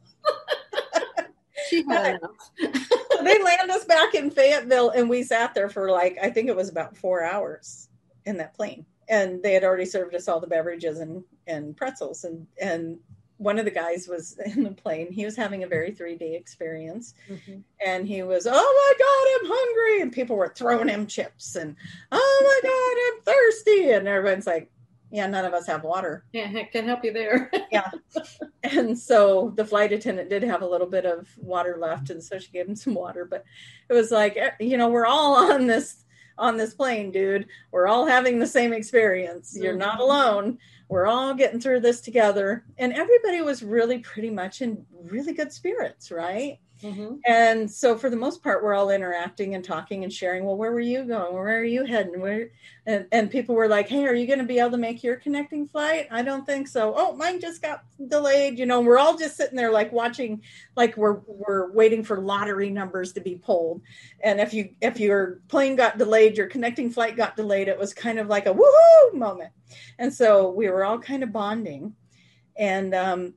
She had enough. They landed us back in Fayetteville, and we sat there for like, I think it was about four hours in that plane. And they had already served us all the beverages and, and pretzels. And, and one of the guys was in the plane. He was having a very three D experience. Mm-hmm. And he was, oh my God, I'm hungry. And people were throwing him chips. And, oh my God, I'm thirsty. And everyone's like, yeah, none of us have water. Yeah, I can help you there. Yeah. And so the flight attendant did have a little bit of water left. And so she gave him some water. But it was like, you know, we're all on this on this plane, dude. We're all having the same experience. You're mm-hmm. not alone. We're all getting through this together. And everybody was really pretty much in really good spirits, right? Mm-hmm. And so for the most part, we're all interacting and talking and sharing. Well, where were you going? Where are you heading? Where? And, and people were like, hey, are you going to be able to make your connecting flight? I don't think so. Oh, mine just got delayed. You know, we're all just sitting there like watching, like we're we're waiting for lottery numbers to be pulled. And if you if your plane got delayed, your connecting flight got delayed, it was kind of like a woohoo moment. And so we were all kind of bonding. And um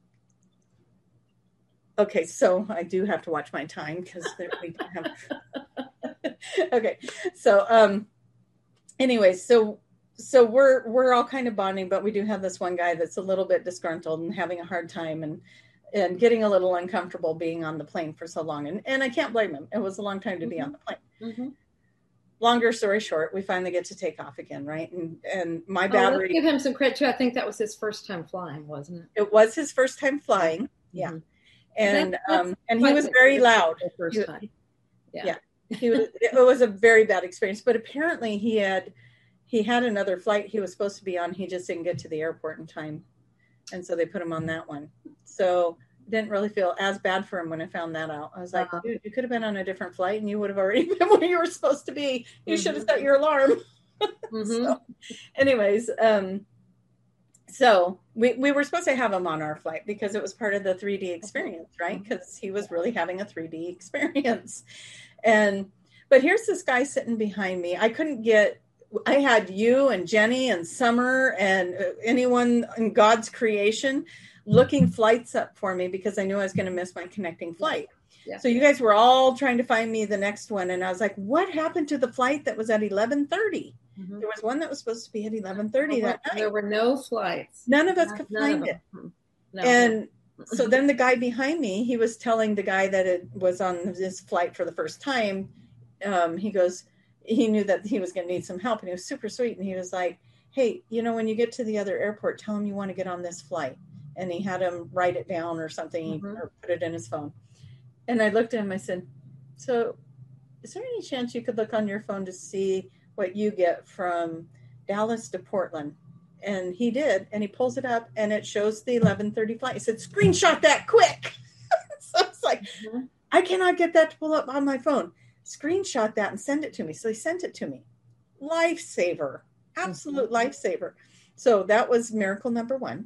okay, so I do have to watch my time because we have. Okay, so um, anyways, so so we're we're all kind of bonding, but we do have this one guy that's a little bit disgruntled and having a hard time and and getting a little uncomfortable being on the plane for so long, and and I can't blame him. It was a long time to mm-hmm. be on the plane. Mm-hmm. Longer story short, we finally get to take off again, right? And and my battery. Oh, let's give him some credit too. I think that was his first time flying, wasn't it? It was his first time flying. Yeah. Mm-hmm. And um, and he was very loud. First he, time. Yeah, yeah. He was, it was a very bad experience. But apparently he had he had another flight he was supposed to be on. He just didn't get to the airport in time, and so they put him on that one. So didn't really feel as bad for him when I found that out. I was like, uh-huh. dude, you could have been on a different flight, and you would have already been where you were supposed to be. You mm-hmm. should have set your alarm. Mm-hmm. So, anyways, um. So we, we were supposed to have him on our flight because it was part of the three D experience, right? Because he was really having a three D experience. And, but here's this guy sitting behind me. I couldn't get, I had you and Jenny and Summer and anyone in God's creation looking flights up for me because I knew I was going to miss my connecting flight. Yeah. So you guys were all trying to find me the next one. And I was like, what happened to the flight that was at eleven thirty? Mm-hmm. There was one that was supposed to be at eleven thirty that night. There were no flights. None of us Not, could find it. No. And so then the guy behind me, he was telling the guy that it was on this flight for the first time. Um, he goes, he knew that he was going to need some help. And he was super sweet. And he was like, hey, you know, when you get to the other airport, tell him you want to get on this flight. And he had him write it down or something mm-hmm. or put it in his phone. And I looked at him, I said, so is there any chance you could look on your phone to see what you get from Dallas to Portland? And he did, and he pulls it up and it shows the eleven thirty flight. He said, screenshot that quick. So it's like, mm-hmm. I cannot get that to pull up on my phone. Screenshot that and send it to me. So he sent it to me. Lifesaver, absolute mm-hmm. lifesaver. So that was miracle number one.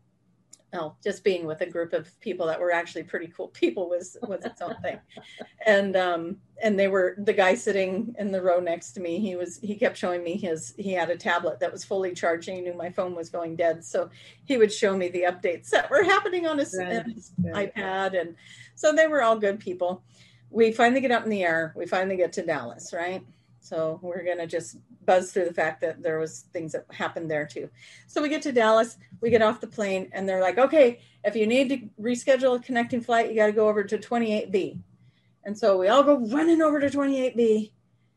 Oh, just being with a group of people that were actually pretty cool people was was its own thing. And um and they were the guy sitting in the row next to me. He was he kept showing me his he had a tablet that was fully charged. He knew my phone was going dead, so he would show me the updates that were happening on his, right. his right. iPad. And so they were all good people. We finally get up in the air. We finally get to Dallas, right? So we're going to just buzz through the fact that there was things that happened there too. So we get to Dallas, we get off the plane, and they're like, okay, if you need to reschedule a connecting flight, you got to go over to twenty-eight B. And so we all go running over to twenty-eight B.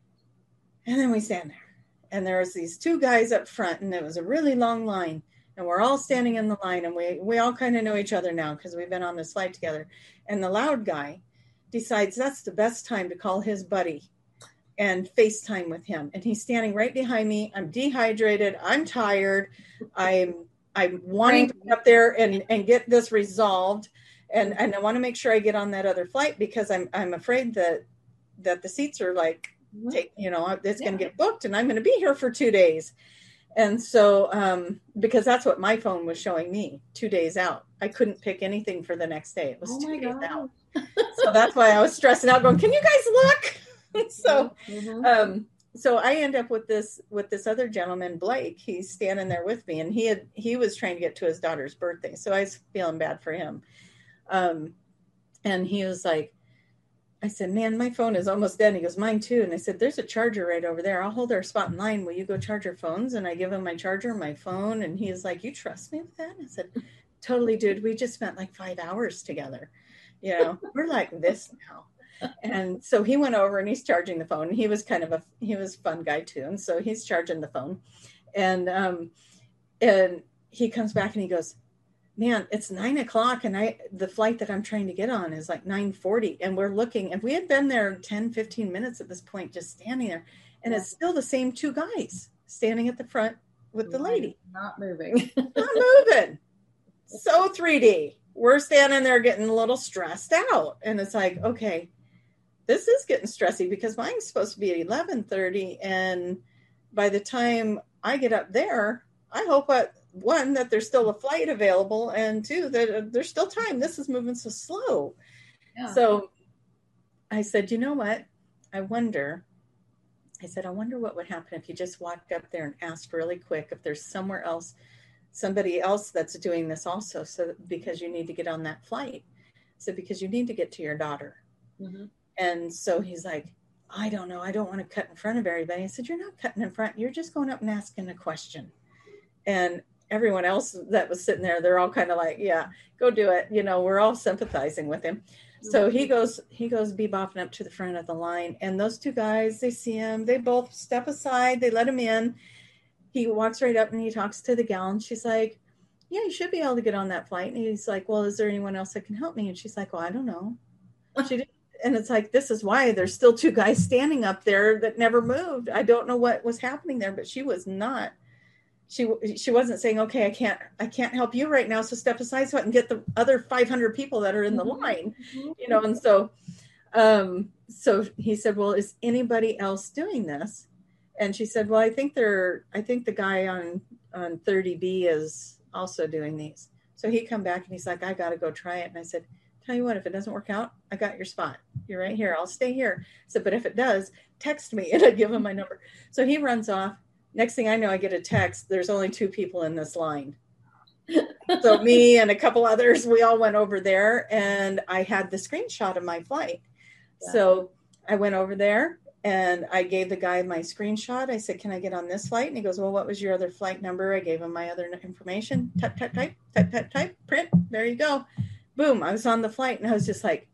And then we stand there. And there was these two guys up front, and it was a really long line. And we're all standing in the line, and we, we all kind of know each other now because we've been on this flight together. And the loud guy decides that's the best time to call his buddy and FaceTime with him. And he's standing right behind me. I'm dehydrated. I'm tired. I'm I'm wanting to get up there and, and get this resolved. And, and I want to make sure I get on that other flight because I'm I'm afraid that that the seats are like, take, you know, it's yeah. going to get booked and I'm going to be here for two days. And so, um, because that's what my phone was showing me, two days out. I couldn't pick anything for the next day. It was oh two days God. out. So that's why I was stressing out going, can you guys look? So, mm-hmm. um, so I end up with this, with this other gentleman, Blake. He's standing there with me and he had, he was trying to get to his daughter's birthday. So I was feeling bad for him. Um, and he was like, I said, man, my phone is almost dead. And he goes, mine too. And I said, there's a charger right over there. I'll hold our spot in line. Will you go charge your phones? And I give him my charger, my phone. And he was like, you trust me with that? And I said, totally, dude. We just spent like five hours together. You know, we're like this now. And so he went over and he's charging the phone. He was kind of a, he was a fun guy too. And so he's charging the phone and, um, and he comes back and he goes, man, it's nine o'clock. And I, the flight that I'm trying to get on is like nine forty. And we're looking, and we had been there ten, fifteen minutes at this point, just standing there. And Yeah. it's still the same two guys standing at the front with the lady. Not moving. Not moving. So three D. We're standing there getting a little stressed out. And it's like, okay, this is getting stressy because mine's supposed to be at eleven thirty. And by the time I get up there, I hope that, one, that there's still a flight available, and two, that there's still time. This is moving so slow. Yeah. So I said, you know what? I wonder, I said, I wonder what would happen if you just walked up there and asked really quick if there's somewhere else, somebody else that's doing this also. So because you need to get on that flight. So because you need to get to your daughter. Mm-hmm. And so he's like, I don't know. I don't want to cut in front of everybody. I said, you're not cutting in front. You're just going up and asking a question. And everyone else that was sitting there, they're all kind of like, yeah, go do it. You know, we're all sympathizing with him. So he goes, he goes bebopping up to the front of the line. And those two guys, they see him. They both step aside. They let him in. He walks right up and he talks to the gal. And she's like, yeah, you should be able to get on that flight. And he's like, well, is there anyone else that can help me? And she's like, well, I don't know. She didn't. And it's like, this is why there's still two guys standing up there that never moved. I don't know what was happening there, but she was not. She she wasn't saying, okay, I can't I can't help you right now, so step aside so I can get the other five hundred people that are in the line, you know. And so, um, so he said, well, is anybody else doing this? And she said, well, I think they're I think the guy on on thirty B is also doing these. So he come back and he's like, I got to go try it. And I said, tell you what, if it doesn't work out, I got your spot. You're right here. I'll stay here. I said, but if it does, text me. And I give him my number. So he runs off. Next thing I know, I get a text. There's only two people in this line. So me and a couple others, we all went over there, and I had the screenshot of my flight. Yeah. So I went over there and I gave the guy my screenshot. I said, can I get on this flight? And he goes, well, what was your other flight number? I gave him my other information. Type, type, type, type, type, type, print. There you go. Boom. I was on the flight and I was just like,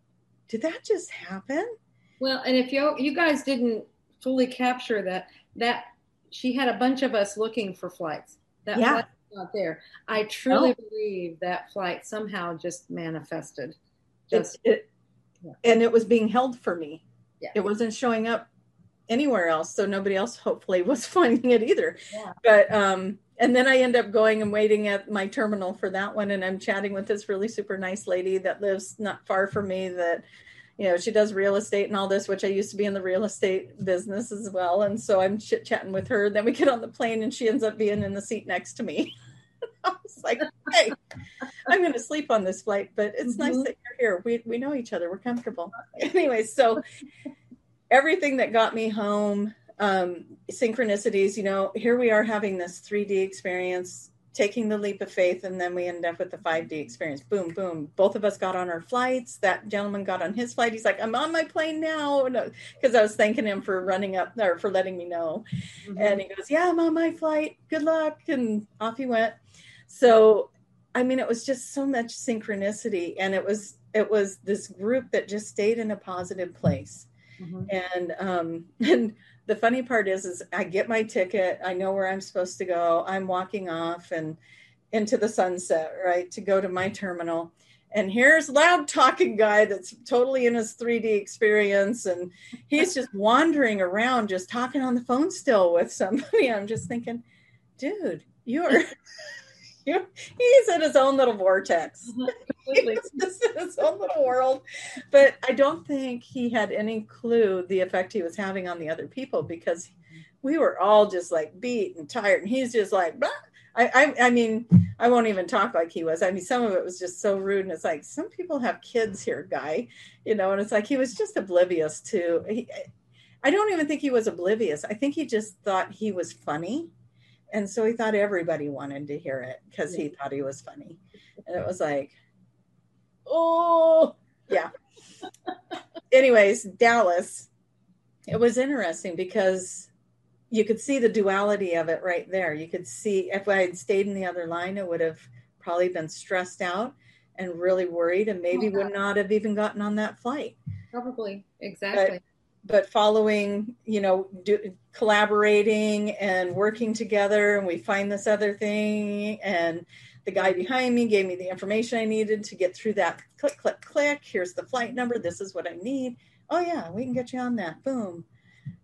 did that just happen? Well, and if you you guys didn't fully capture that, that she had a bunch of us looking for flights. That yeah. flight was not there. I truly oh. believe that flight somehow just manifested. Just it, it, yeah. And it was being held for me. Yeah. It wasn't showing up anywhere else. So nobody else hopefully was finding it either. Yeah. But, um, and then I end up going and waiting at my terminal for that one. And I'm chatting with this really super nice lady that lives not far from me that, you know, she does real estate and all this, which I used to be in the real estate business as well. And so I'm chit chatting with her. Then we get on the plane and she ends up being in the seat next to me. I was like, hey, I'm going to sleep on this flight, but it's mm-hmm. nice that you're here. We we know each other. We're comfortable. Anyway, so everything that got me home, um, synchronicities, you know, here we are having this three D experience, taking the leap of faith, and then we end up with the five D experience. Boom, boom. Both of us got on our flights. That gentleman got on his flight. He's like, I'm on my plane now. Because I was thanking him for running up or for letting me know. Mm-hmm. And he goes, yeah, I'm on my flight. Good luck. And off he went. So, I mean, it was just so much synchronicity. And it was, it was this group that just stayed in a positive place. Mm-hmm. And, um, and the funny part is, is I get my ticket. I know where I'm supposed to go. I'm walking off and into the sunset, right, to go to my terminal. And here's loud talking guy that's totally in his three D experience. And he's just wandering around, just talking on the phone still with somebody. I'm just thinking, dude, you're, you're he's in his own little vortex. He's just in his own little world. But I don't think he had any clue the effect he was having on the other people, because we were all just like beat and tired. And he's just like, bah. I, I, I mean, I won't even talk like he was. I mean, some of it was just so rude. And it's like, some people have kids here, guy, you know, and it's like, he was just oblivious to, he, I don't even think he was oblivious. I think he just thought he was funny. And so he thought everybody wanted to hear it because he thought he was funny. And it was like, oh, yeah. Anyways, Dallas, it was interesting because you could see the duality of it right there. You could see if I had stayed in the other line, I would have probably been stressed out and really worried and maybe would not have even gotten on that flight. Probably. Exactly. But, but following, you know, do, collaborating and working together, and we find this other thing, and the guy behind me gave me the information I needed to get through that. Click, click, click. Here's the flight number. This is what I need. Oh, yeah, we can get you on that. Boom.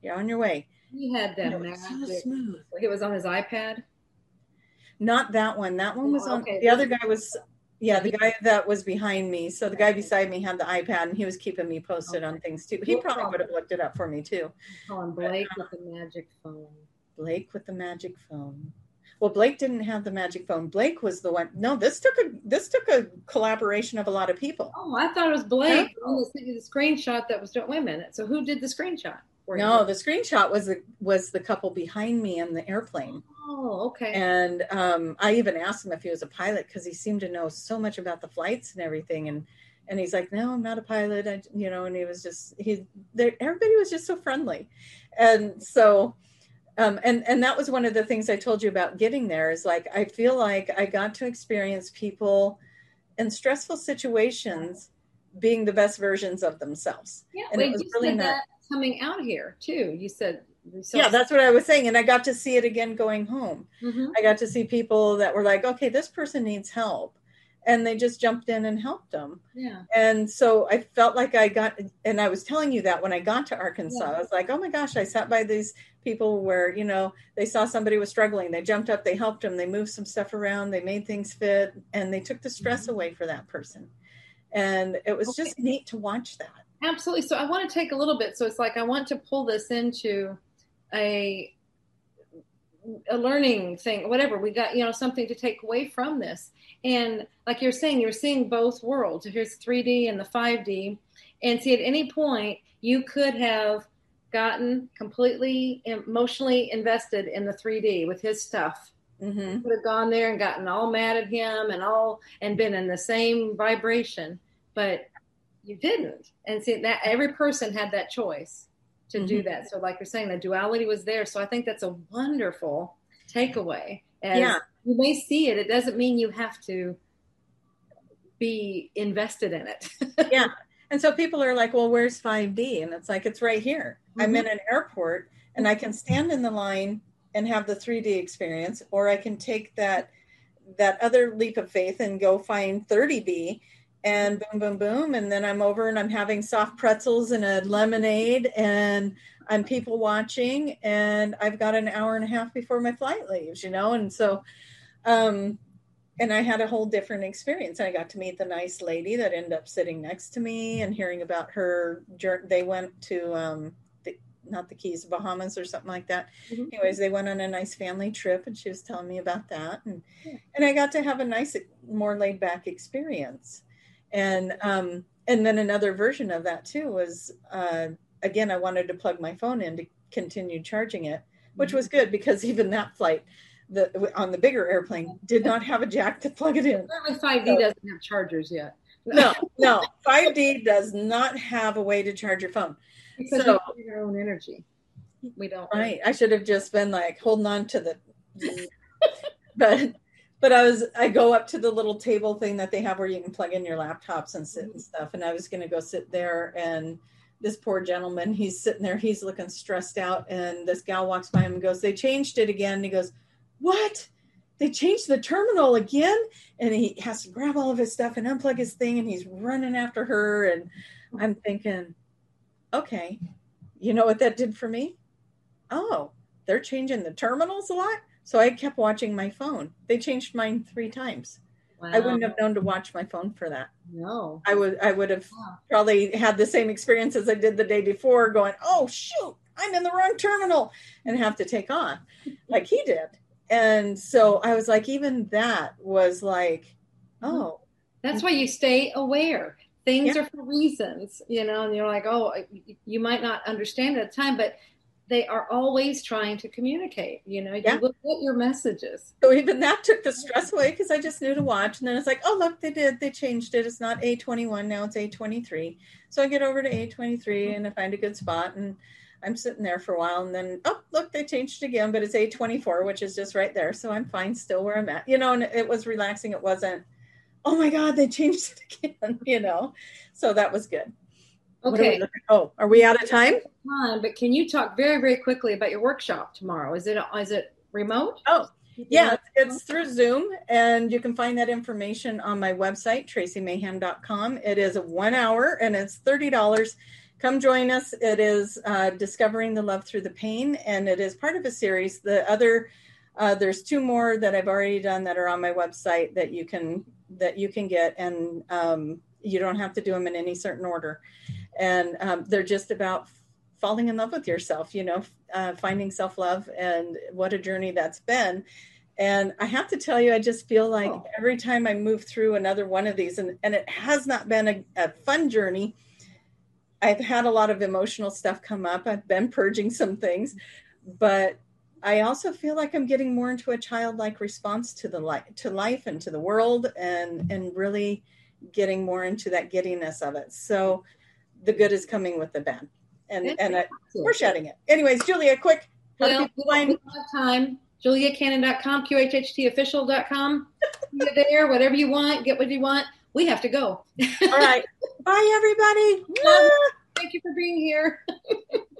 You're on your way. He had that So magic. smooth. It was on his iPad. Not that one. That one was Oh, on. okay. The other guy was, yeah, the guy that was behind me. So the guy beside me had the iPad, and he was keeping me posted Okay. on things too. He probably would have looked it up for me too. Call him Blake with the magic phone. Blake with the magic phone. Well, Blake didn't have the magic phone. Blake was the one. No, this took a this took a collaboration of a lot of people. Oh, I thought it was Blake. No. The screenshot that was doing. Wait a minute. So who did the screenshot? No, the screenshot was the was the couple behind me in the airplane. Oh, okay. And um, I even asked him if he was a pilot because he seemed to know so much about the flights and everything. And and he's like, no, I'm not a pilot. I, you know, and he was just he. Everybody was just so friendly, and so. Um, and, and that was one of the things I told you about getting there is like, I feel like I got to experience people in stressful situations being the best versions of themselves. Yeah, and wait, it was you really said not that coming out here too. You said, yeah, that's what I was saying. And I got to see it again going home. Mm-hmm. I got to see people that were like, okay, this person needs help. And they just jumped in and helped them. Yeah. And so I felt like I got, and I was telling you that when I got to Arkansas, yeah. I was like, oh my gosh, I sat by these people where, you know, they saw somebody was struggling. They jumped up, they helped them, they moved some stuff around, they made things fit, and they took the stress mm-hmm. away for that person. And it was okay. just neat to watch that. Absolutely. So I want to take a little bit. So it's like, I want to pull this into a, a learning thing, whatever. We got, you know, something to take away from this. And like you're saying, you're seeing both worlds. Here's three D and the five D. And see, at any point, you could have gotten completely emotionally invested in the three D with his stuff. Mm-hmm. Could have gone there and gotten all mad at him and all and been in the same vibration, but you didn't. And see, that every person had that choice to mm-hmm. do that. So like you're saying, the duality was there. So I think that's a wonderful takeaway. As yeah. You may see it. It doesn't mean you have to be invested in it. Yeah. And so people are like, well, where's five D? And it's like, it's right here. Mm-hmm. I'm in an airport and I can stand in the line and have the three D experience, or I can take that, that other leap of faith and go find thirty D and boom, boom, boom. And then I'm over and I'm having soft pretzels and a lemonade and I'm people watching and I've got an hour and a half before my flight leaves, you know? And so, um, and I had a whole different experience. I got to meet the nice lady that ended up sitting next to me and hearing about her journey. They went to, um, the, not the Keys, Bahamas or something like that. Mm-hmm. Anyways, they went on a nice family trip and she was telling me about that. And, yeah. and I got to have a nice, more laid back experience. And, um, and then another version of that too was, uh, again, I wanted to plug my phone in to continue charging it, which was good because even that flight, the on the bigger airplane, did not have a jack to plug it in. five D so, doesn't have chargers yet. No, no, five D does not have a way to charge your phone. Because so, we need our own energy. We don't. Right. I should have just been like holding on to the, but, but I was, I go up to the little table thing that they have where you can plug in your laptops and sit and stuff. And I was going to go sit there and this poor gentleman, he's sitting there, he's looking stressed out. And this gal walks by him and goes, they changed it again. And he goes, what? They changed the terminal again? And he has to grab all of his stuff and unplug his thing. And he's running after her. And I'm thinking, okay, you know what that did for me? Oh, they're changing the terminals a lot. So I kept watching my phone. They changed mine three times. Wow. I wouldn't have known to watch my phone for that. No, I would, I would have yeah. probably had the same experience as I did the day before going, oh shoot, I'm in the wrong terminal and have to take off like he did. And so I was like, even that was like, oh. That's why you stay aware. Things yeah. are for reasons, you know, and you're like, oh, you might not understand at the time, but they are always trying to communicate, you know, yeah. you will get your messages. So even that took the stress away because I just knew to watch. And then it's like, oh, look, they did. They changed it. It's not A twenty-one. Now it's A twenty-three. So I get over to A twenty-three and I find a good spot and I'm sitting there for a while and then, oh, look, they changed it again, but it's A twenty-four, which is just right there. So I'm fine still where I'm at, you know, and it was relaxing. It wasn't, oh my God, they changed it again, you know? So that was good. Okay. Are oh, are we out of time? Time, but can you talk very, very quickly about your workshop tomorrow? Is it, is it remote? Oh, yeah, it's through Zoom and you can find that information on my website, tracy mayhem dot com. It is a one hour and it's thirty dollars. come join us. It is uh, Discovering the Love Through the Pain, and it is part of a series. The other, uh, there's two more that I've already done that are on my website that you can that you can get, and um, you don't have to do them in any certain order. And um, they're just about falling in love with yourself, you know, uh, finding self-love, and what a journey that's been. And I have to tell you, I just feel like oh. every time I move through another one of these, and, and it has not been a, a fun journey. I've had a lot of emotional stuff come up. I've been purging some things, but I also feel like I'm getting more into a childlike response to the life, to life and to the world, and, and really getting more into that giddiness of it. So the good is coming with the bad, and, That's and I, we're shedding it. Anyways, Julia, quick. How well, we don't have time. Julia Cannon dot com, Q H H T official dot com. Get there, whatever you want, get what you want. We have to go. All right. Bye, everybody. Thank you for being here.